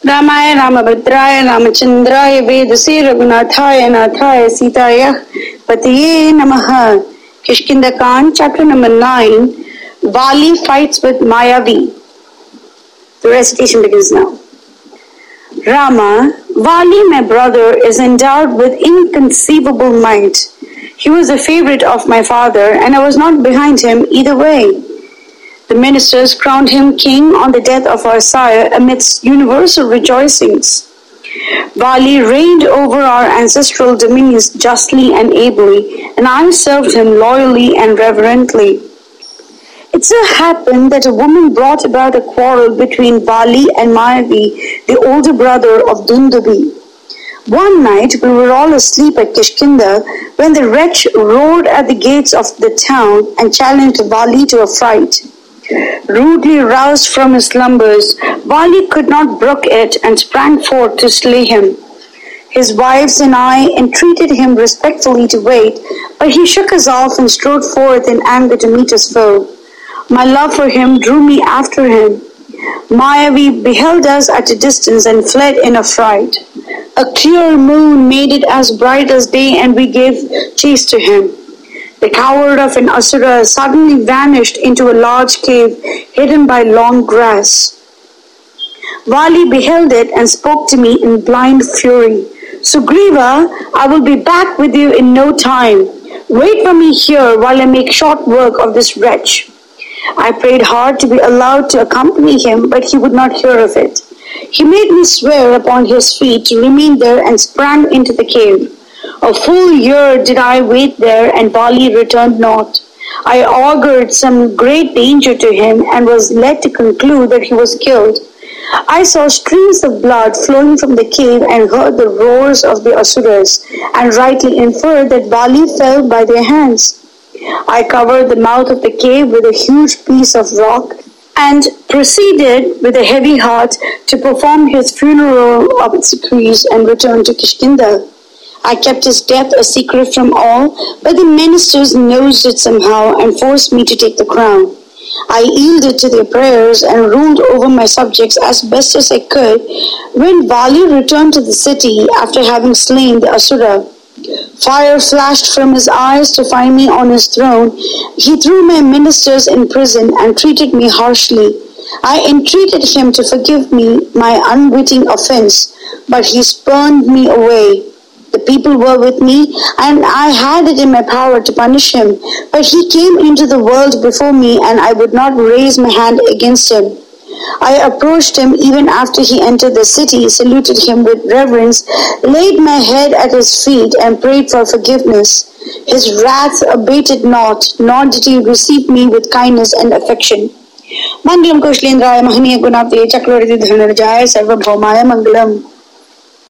रामाय रामभद्राय रामचंद्राय वेदसे रघुनाथाय नाथाय सीताय पतये नमः. Kishkinda chapter number 9. Vali fights with Mayavi. The recitation begins now. Rama, Vali, my brother, is endowed with inconceivable might. He was a favorite of my father, and I was not behind him either way. The ministers crowned him king on the death of our sire amidst universal rejoicings. Vali reigned over our ancestral dominions justly and ably, and I served him loyally and reverently. It so happened that a woman brought about a quarrel between Vali and Mayavi, the older brother of Dundabi. One night we were all asleep at Kishkinda when the wretch roared at the gates of the town and challenged Vali to a fight. Rudely roused from his slumbers, Vali could not brook it and sprang forth to slay him. His wives and I entreated him respectfully to wait, but he shook us off and strode forth in anger to meet his foe. My love for him drew me after him. Mayavi beheld us at a distance and fled in a fright. A clear moon made it as bright as day, and we gave chase to him. The coward of an asura suddenly vanished into a large cave hidden by long grass. Vali beheld it and spoke to me in blind fury. Sugriva, I will be back with you in no time. Wait for me here while I make short work of this wretch. I prayed hard to be allowed to accompany him, but he would not hear of it. He made me swear upon his feet to remain there and sprang into the cave. A full year did I wait there, and Vali returned not. I augured some great danger to him and was led to conclude that he was killed. I saw streams of blood flowing from the cave and heard the roars of the asuras, and rightly inferred that Vali fell by their hands. I covered the mouth of the cave with a huge piece of rock and proceeded with a heavy heart to perform his funeral obsequies and return to Kishkinda. I kept his death a secret from all, but the ministers nosed it somehow and forced me to take the crown. I yielded to their prayers and ruled over my subjects as best as I could when Vali returned to the city after having slain the asura. Fire flashed from his eyes to find me on his throne. He threw my ministers in prison and treated me harshly. I entreated him to forgive me my unwitting offense, but he spurned me away. The people were with me, and I had it in my power to punish him, but he came into the world before me, and I would not raise my hand against him. I approached him even after he entered the city, saluted him with reverence, laid my head at his feet, and prayed for forgiveness. His wrath abated not, nor did he receive me with kindness and affection. Mangalam Kaushalendraya Mahaniya Gunavate Chakravarti Dhanarjaya Sarvabhaumaya Mangalam.